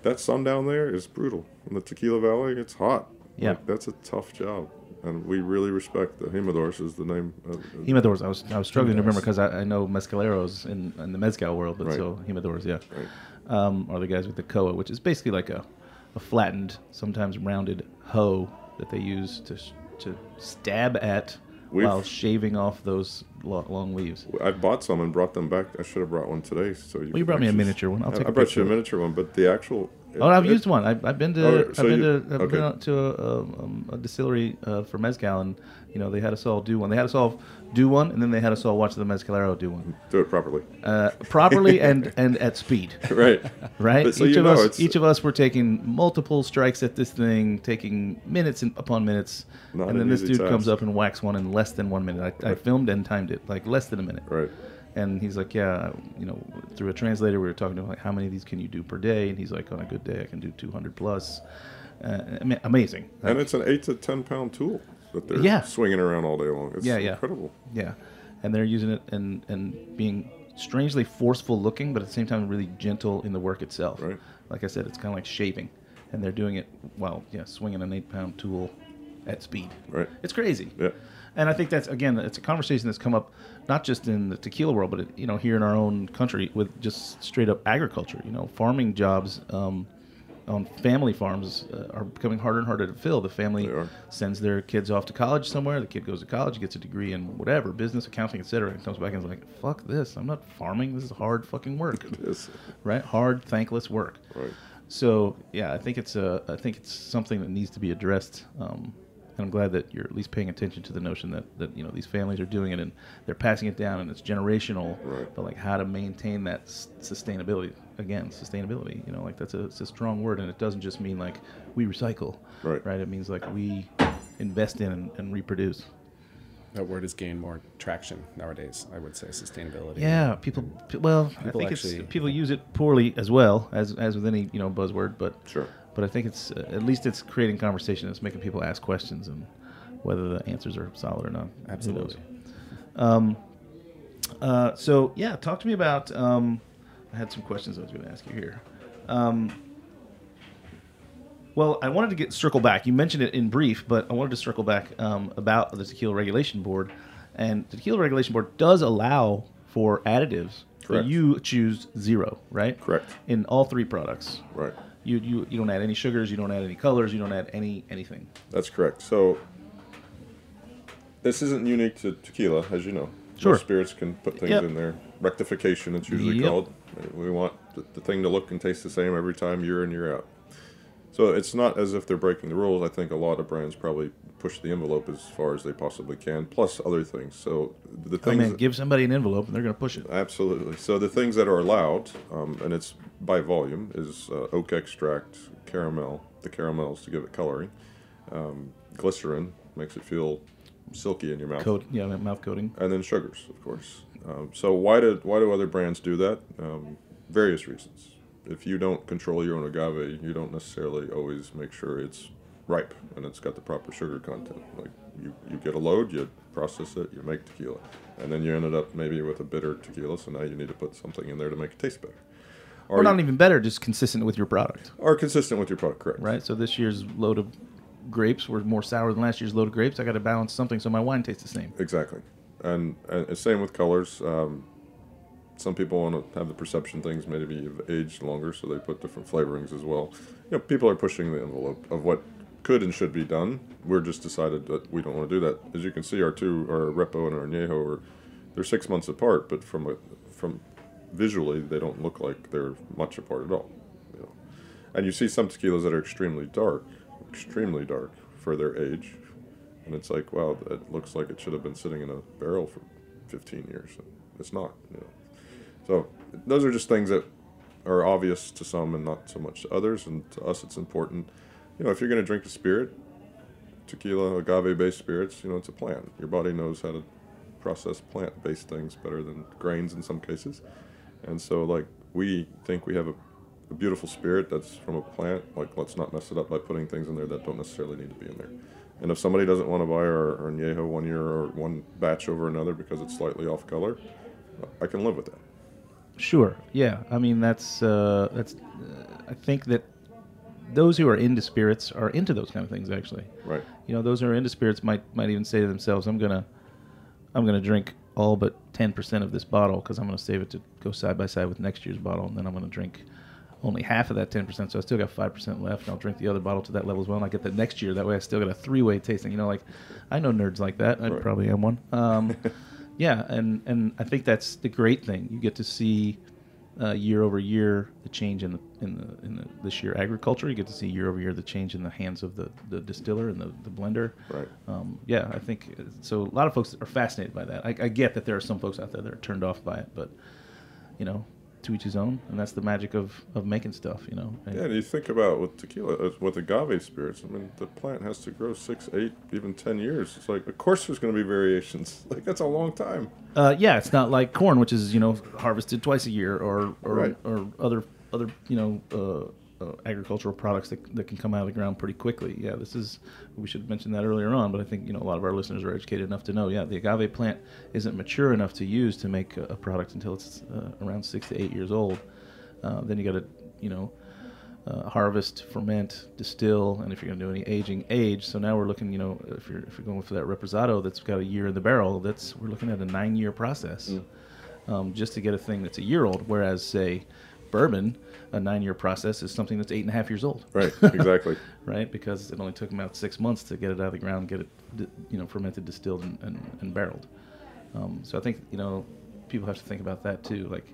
that sun down there is brutal. In the Tequila Valley, it's hot. Yeah. Like, that's a tough job. And we really respect the Jimadores is the name. Of, of Jimadores. I was I was struggling to remember because I, I know mezcaleros in, in the mezcal world, but Right. so Jimadores, yeah, Right. um, are the guys with the koa, which is basically like a, a flattened, sometimes rounded hoe that they use to sh- to stab at We've- while shaving off those lo- long leaves. I bought some and brought them back. I should have brought one today. So you, Well, you can brought me a actually- miniature one. I'll I, take I a brought picture you a of it. miniature one, but the actual. Oh, I've it- used one. I've, I've been to Oh, so I've been you- to I've okay. been out to a, um, a distillery uh, for mezcal, and you know they had us all do one. They had us all do one, and then they had us all watch the mezcalero do one. Do it properly. Uh, properly and, and at speed. Right. Right. But so each you of know us it's- each of us were taking multiple strikes at this thing, taking minutes and upon minutes, Not and then an this easy dude comes task. up and whacks one in less than one minute. I, I Right. filmed and timed it like less than a minute. Right. And he's like, yeah, you know, through a translator, we were talking to him like, how many of these can you do per day? And he's like, on a good day, I can do two hundred plus. Uh, ama- amazing. And it's an eight to ten pound tool that they're Yeah. swinging around all day long. It's yeah, yeah. incredible. Yeah. And they're using it and, and being strangely forceful looking, but at the same time really gentle in the work itself. Right. Like I said, it's kind of like shaving. And they're doing it while, yeah, swinging an eight pound tool at speed. Right. It's crazy. Yeah. And I think that's, again, it's a conversation that's come up not just in the tequila world, but, it, you know, here in our own country with just straight up agriculture. You know, farming jobs um, on family farms uh, are becoming harder and harder to fill. The family They are. sends their kids off to college somewhere. The kid goes to college, gets a degree in whatever, business, accounting, et cetera, and comes back and is like, fuck this. I'm not farming. This is hard fucking work. It is. Right? Hard, thankless work. Right. So, yeah, I think it's a, I think it's something that needs to be addressed. Um, and I'm glad that you're at least paying attention to the notion that, that you know these families are doing it and they're passing it down and it's generational. Right. But like how to maintain that s- sustainability again, sustainability. You know, like that's a it's a strong word, and it doesn't just mean like we recycle. Right. Right. It means like we invest in and, and reproduce. That word has gained more traction nowadays. I would say sustainability. Yeah, people. p- Well, People I think actually- it's people use it poorly as well as as with any you know buzzword, but Sure. But I think it's uh, at least it's creating conversation. It's making people ask questions, and whether the answers are solid or not. who knows? Absolutely. Um. Uh. So yeah, talk to me about. Um, I had some questions I was going to ask you here. Um. Well, I wanted to get circle back. You mentioned it in brief, but I wanted to circle back um, about the Tequila Regulation Board, and the Tequila Regulation Board does allow for additives, but Correct. you choose zero, right? Correct. In all three products. Right. You, you you don't add any sugars, you don't add any colors, you don't add any anything. That's correct. So this isn't unique to tequila, as you know. Sure. Most spirits can put things Yep. in there. Rectification, it's usually Yep. called. We want the, the thing to look and taste the same every time, year in, year out. So it's not as if they're breaking the rules. I think a lot of brands probably push the envelope as far as they possibly can, plus other things. So the Oh things man, give somebody an envelope and they're going to push it. Absolutely. So the things that are allowed, um, and it's by volume, is uh, oak extract, caramel, the caramels to give it coloring, um, glycerin makes it feel silky in your mouth, Coat, yeah, mouth coating. and then sugars, of course. Um, so why do why do other brands do that? Um, various reasons. If you don't control your own agave, you don't necessarily always make sure it's ripe and it's got the proper sugar content. Like you, you get a load, you process it, you make tequila, and then you ended up maybe with a bitter tequila. So now you need to put something in there to make it taste better, Or, not even better, just consistent with your product. or consistent with your product, correct? Right. So this year's load of grapes were more sour than last year's load of grapes. I got to balance something so my wine tastes the same. Exactly, and, and it's same with colors. Um, some people want to have the perception things maybe have aged longer, so they put different flavorings as well. You know, people are pushing the envelope of what could and should be done. We're just decided that we don't want to do that. As you can see, our two, our Repo and our Añejo, are they're six months apart, but from a, from visually, they don't look like they're much apart at all. You know, and you see some tequilas that are extremely dark, extremely dark for their age, and it's like, wow, it looks like it should have been sitting in a barrel for fifteen years. It's not. You know. So those are just things that are obvious to some and not so much to others, and to us it's important. You know, if you're going to drink a spirit, tequila, agave-based spirits, you know, it's a plant. Your body knows how to process plant-based things better than grains in some cases. And so, like, we think we have a, a beautiful spirit that's from a plant. Like, let's not mess it up by putting things in there that don't necessarily need to be in there. And if somebody doesn't want to buy our, our Añejo one year or one batch over another because it's slightly off color, I can live with that. Sure. Yeah. I mean, that's uh, that's. Uh, I think that those who are into spirits are into those kind of things. Actually, Right. you know, those who are into spirits might might even say to themselves, "I'm gonna, I'm gonna drink all but ten percent of this bottle because I'm gonna save it to go side by side with next year's bottle, and then I'm gonna drink only half of that ten percent, so I still got five percent left, and I'll drink the other bottle to that level as well, and I get that next year. That way I still got a three-way tasting. You know, like, I know nerds like that. I Right. probably am one. Um, yeah, and, and I think that's the great thing. You get to see uh, year over year the change in the in the in the, the sheer agriculture. You get to see year over year the change in the hands of the, the distiller and the, the blender. Right. Um, yeah, I think, uh, so a lot of folks are fascinated by that. I, I get that there are some folks out there that are turned off by it, but, you know, to each his own, and that's the magic of, of making stuff, you know. And Yeah, and you think about with tequila, uh, with agave spirits, I mean, the plant has to grow six, eight, even ten years. It's like, of course there's going to be variations. Like, that's a long time. Uh, yeah, it's not like corn, which is, you know, harvested twice a year, or or, Right. or other other you know uh, uh, agricultural products that that can come out of the ground pretty quickly. Yeah, this is, we should mention that earlier on, but I think, you know, a lot of our listeners are educated enough to know. Yeah, the agave plant isn't mature enough to use to make a, a product until it's uh, around six to eight years old. Uh, then you got to, you know, uh, harvest, ferment, distill, and if you're going to do any aging, age. So now we're looking, you know, if you're if you're going for that reposado that's got a year in the barrel, that's we're looking at a nine-year process Mm. um, just to get a thing that's a year old. Whereas, say, bourbon, a nine-year process is something that's eight and a half years old. Right, exactly. Right, because it only took them about six months to get it out of the ground, get it, di- you know, fermented, distilled, and, and, and barreled. Um, so I think, you know, people have to think about that too. Like,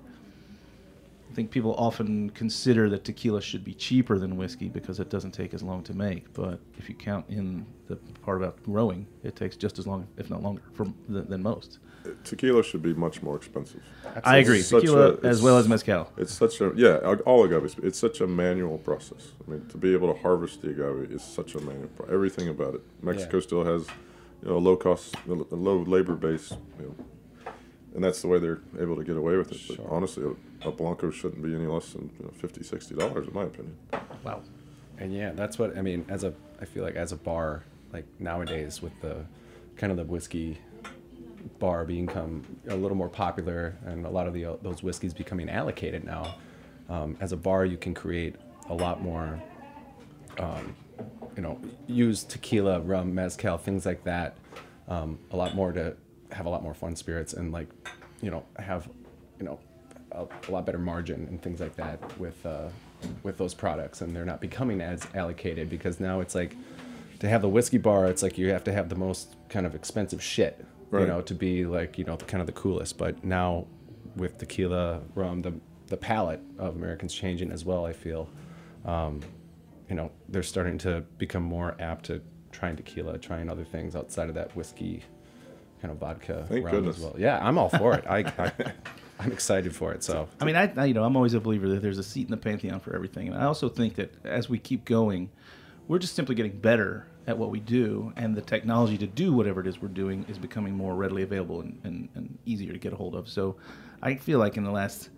I think people often consider that tequila should be cheaper than whiskey because it doesn't take as long to make. But if you count in the part about growing, it takes just as long, if not longer, for, than, than most. Tequila should be much more expensive. I agree. It's such Tequila a- as well it's- as mezcal. It's such a, yeah, all agave. It's such a manual process. I mean, to be able to harvest the agave is such a manual process. Everything about it. Mexico Yeah. still has, you know, a low cost, a low labor base, you know, and that's the way they're able to get away with it. But Sure. honestly, a, a Blanco shouldn't be any less than, you know, fifty dollars, sixty dollars in my opinion. Wow. And yeah, that's what I mean. As a, I feel like as a bar, like nowadays with the kind of the whiskey bar become a little more popular, and a lot of the uh, those whiskeys becoming allocated now. Um, as a bar, you can create a lot more, um, you know, use tequila, rum, mezcal, things like that. Um, a lot more to have a lot more fun spirits and like, you know, have, you know, a, a lot better margin and things like that with uh, with those products, and they're not becoming as allocated because now it's like to have the whiskey bar, it's like you have to have the most kind of expensive shit, Right. you know, to be like, you know, the, kind of the coolest. But now with tequila, rum, the the palate of Americans changing as well. I feel, um, you know, they're starting to become more apt to trying tequila, trying other things outside of that whiskey kind of vodka Thank rum goodness. as well. Yeah, I'm all for it. I, I I'm excited for it. So I mean, I, I you know I'm always a believer that there's a seat in the pantheon for everything, and I also think that as we keep going, we're just simply getting better at what we do, and the technology to do whatever it is we're doing is becoming more readily available and, and, and easier to get a hold of. So I feel like in the last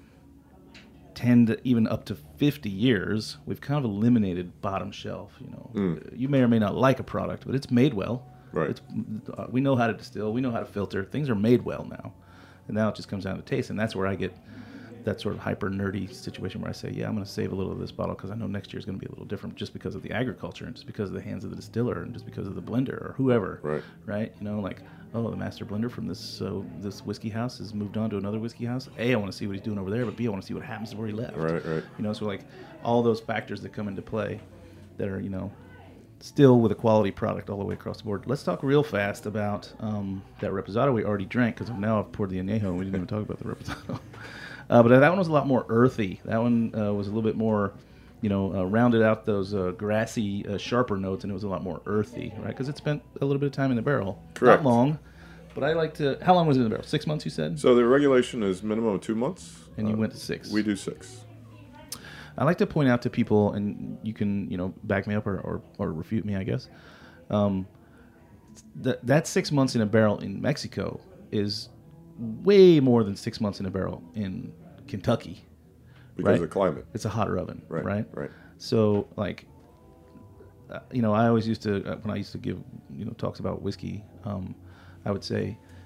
ten to even up to fifty years, we've kind of eliminated bottom shelf. You know, Mm. you may or may not like a product, but it's made well. Right. It's, uh, we know how to distill. We know how to filter. Things are made well now. And now it just comes down to taste. And that's where I get that sort of hyper nerdy situation where I say, yeah, I'm going to save a little of this bottle because I know next year is going to be a little different just because of the agriculture and just because of the hands of the distiller and just because of the blender or whoever. Right. Right? You know, like, oh, the master blender from this uh, this whiskey house has moved on to another whiskey house. A, I want to see what he's doing over there, but B, I want to see what happens where he left. Right, right. You know, so like all those factors that come into play that are, you know, still with a quality product all the way across the board. Let's talk real fast about um, that reposado we already drank because now I've poured the añejo and we didn't even talk about the reposado. Uh, but that one was a lot more earthy. That one uh, was a little bit more, you know, uh, rounded out those uh, grassy, uh, sharper notes, and it was a lot more earthy, right? Because it spent a little bit of time in the barrel. Correct. Not long, but I like to. How long was it in the barrel? Six months, you said? So the regulation is minimum of two months. And you Uh, went to six. We do six. I like to point out to people, and you can, you know, back me up or, or, or refute me, I guess. Um, th- that six months in a barrel in Mexico is way more than six months in a barrel in Kentucky. Because right? of the climate. It's a hotter oven, Right, right? right. So, like, uh, you know, I always used to, uh, when I used to give, you know, talks about whiskey, um, I would say,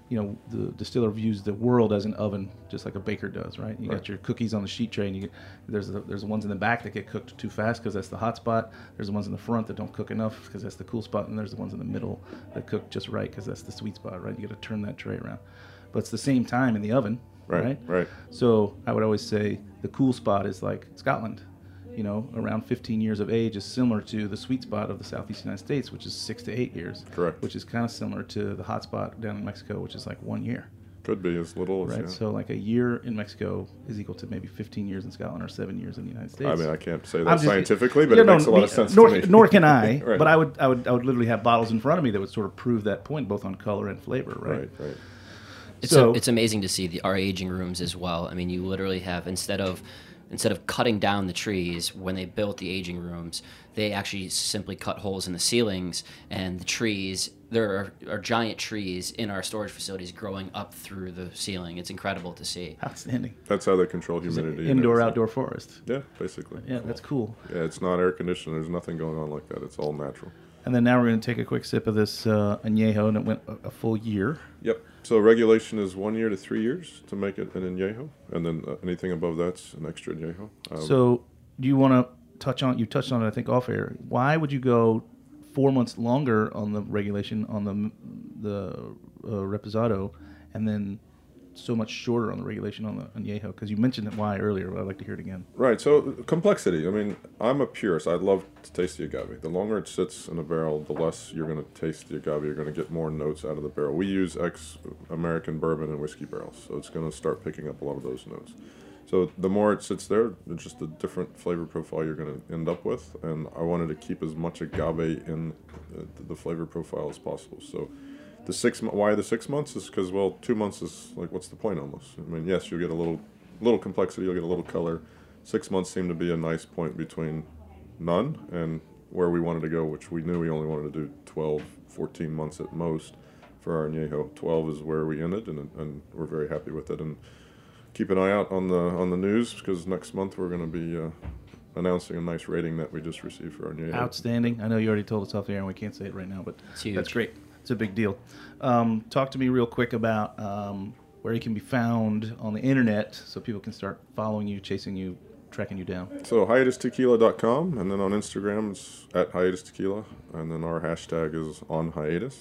you know, the distiller views the world as an oven, just like a baker does, right? You Right. got your cookies on the sheet tray, and you get, there's the, there's the ones in the back that get cooked too fast because that's the hot spot. There's the ones in the front that don't cook enough because that's the cool spot, and there's the ones in the middle that cook just right because that's the sweet spot, right? You got to turn that tray around, but it's the same time in the oven, Right, right? right. So I would always say the cool spot is like Scotland. You know, around fifteen years of age is similar to the sweet spot of the Southeast United States, which is six to eight years. Correct. Which is kind of similar to the hot spot down in Mexico, which is like one year. Could be as little as Right. yeah. So like a year in Mexico is equal to maybe fifteen years in Scotland or seven years in the United States. I mean, I can't say I'm that just- scientifically, but Yeah, it no, makes a lot me- of sense nor, to me. Nor can I. Right. But I would, I would, I would literally have bottles in front of me that would sort of prove that point, both on color and flavor. Right. Right. Right. It's So- a, it's amazing to see the our aging rooms as well. I mean, you literally have instead of instead of cutting down the trees when they built the aging rooms, they actually simply cut holes in the ceilings, and the trees there are, are giant trees in our storage facilities growing up through the ceiling. It's incredible to see. Outstanding. That's how they control humidity. and Indoor, everything. outdoor forest. Yeah, basically. Yeah, that's cool. Yeah, it's not air conditioned. There's nothing going on like that. It's all natural. And then now we're going to take a quick sip of this uh, añejo, and it went a, a full year. Yep. So regulation is one year to three years to make it an añejo, and then uh, anything above that's an extra añejo. Um, So, do you want to touch on? You touched on it, I think, off air. Why would you go four months longer on the regulation on the the uh, reposado, and then so much shorter on the regulation on the añejo? Because you mentioned why earlier, but I'd like to hear it again. Right. So complexity. I mean, I'm a purist. I love to taste the agave. The longer it sits in a barrel, the less you're going to taste the agave. You're going to get more notes out of the barrel. We use ex-American bourbon and whiskey barrels, so it's going to start picking up a lot of those notes. So the more it sits there, it's just a different flavor profile you're going to end up with. And I wanted to keep as much agave in uh, the flavor profile as possible. So the six mo- why the six months is because, well, two months is like, what's the point almost? I mean, yes, you'll get a little little complexity, you'll get a little color. Six months seemed to be a nice point between none and where we wanted to go, which we knew we only wanted to do twelve, fourteen months at most for our añejo. twelve is where we ended, and, and we're very happy with it. And keep an eye out on the on the news, because next month we're going to be uh, announcing a nice rating that we just received for our añejo. Outstanding. I know you already told us off the air, and we can't say it right now, but It's huge. that's great. It's a big deal. Um, talk to me real quick about um, where you can be found on the internet, so people can start following you, chasing you, tracking you down. So hiatus tequila dot com, and then on Instagram it's at hiatus tequila, and then our hashtag is on hiatus.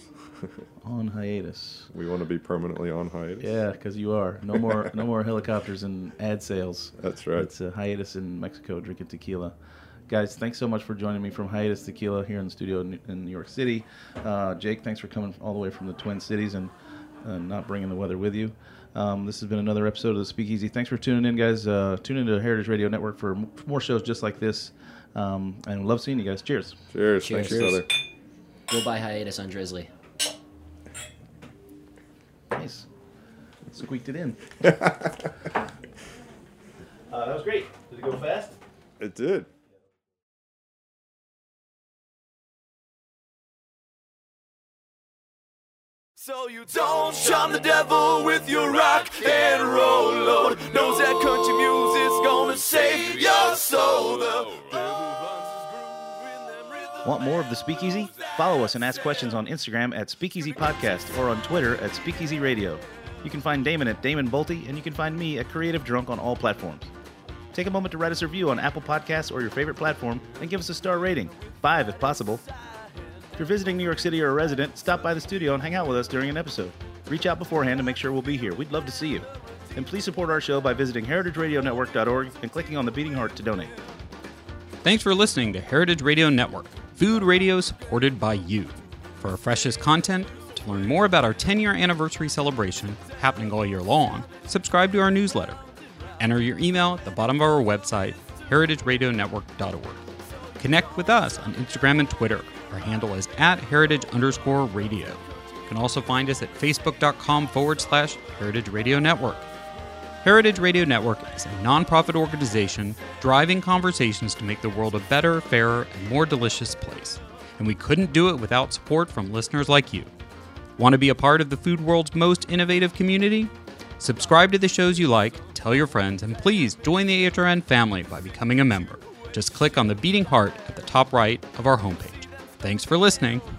On hiatus. We want to be permanently on hiatus. Yeah, because you are. No more no more helicopters and ad sales. That's right. It's a hiatus in Mexico drinking tequila. Guys, thanks so much for joining me from Hiatus Tequila here in the studio in in New York City. Uh, Jake, thanks for coming all the way from the Twin Cities and uh, not bringing the weather with you. Um, this has been another episode of the Speakeasy. Thanks for tuning in, guys. Uh, tune into Heritage Radio Network for m- more shows just like this. Um, and love seeing you guys. Cheers. Cheers. Cheers. Thanks, brother. Go buy hiatus on Drizzly. Nice. Squeaked it in. uh, that was great. Did it go fast? It did. So you don't charm the devil with your rock and roll load. Knows that country music's gonna save your soul. The devil runs his groove in them rhythms. Want more of the Speakeasy? Follow us and ask questions on Instagram at Speakeasy Podcast or on Twitter at Speakeasy Radio. You can find Damon at Damon Bolte, and you can find me at Creative Drunk on all platforms. Take a moment to write us a review on Apple Podcasts or your favorite platform and give us a star rating, five if possible. If you're visiting New York City or a resident, stop by the studio and hang out with us during an episode. Reach out beforehand to make sure we'll be here. We'd love to see you. And please support our show by visiting heritage radio network dot org and clicking on the beating heart to donate. Thanks for listening to Heritage Radio Network, food radio supported by you. For our freshest content, to learn more about our ten-year anniversary celebration happening all year long, subscribe to our newsletter. Enter your email at the bottom of our website, heritage radio network dot org. Connect with us on Instagram and Twitter. Our handle is at heritage underscore radio. You can also find us at facebook.com forward slash heritage radio network. Heritage Radio Network is a nonprofit organization driving conversations to make the world a better, fairer, and more delicious place. And we couldn't do it without support from listeners like you. Want to be a part of the food world's most innovative community? Subscribe to the shows you like, tell your friends, and please join the H R N family by becoming a member. Just click on the beating heart at the top right of our homepage. Thanks for listening.